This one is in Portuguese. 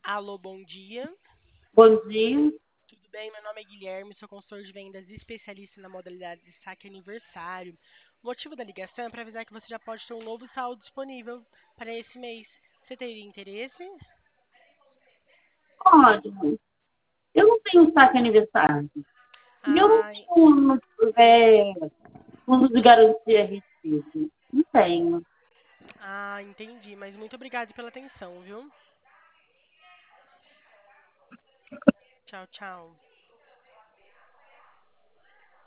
Alô, bom dia. Bom dia. Tudo bem? Meu nome é Guilherme, sou consultor de vendas e especialista na modalidade de saque aniversário. O motivo da ligação é para avisar que você já pode ter um novo saldo disponível para esse mês. Você teria interesse? Olha, eu não tenho saque aniversário. E eu não Ah, tenho fundo de garantia recibo. Não tenho. entendi. Mas muito obrigado pela atenção, viu? Tchau, tchau.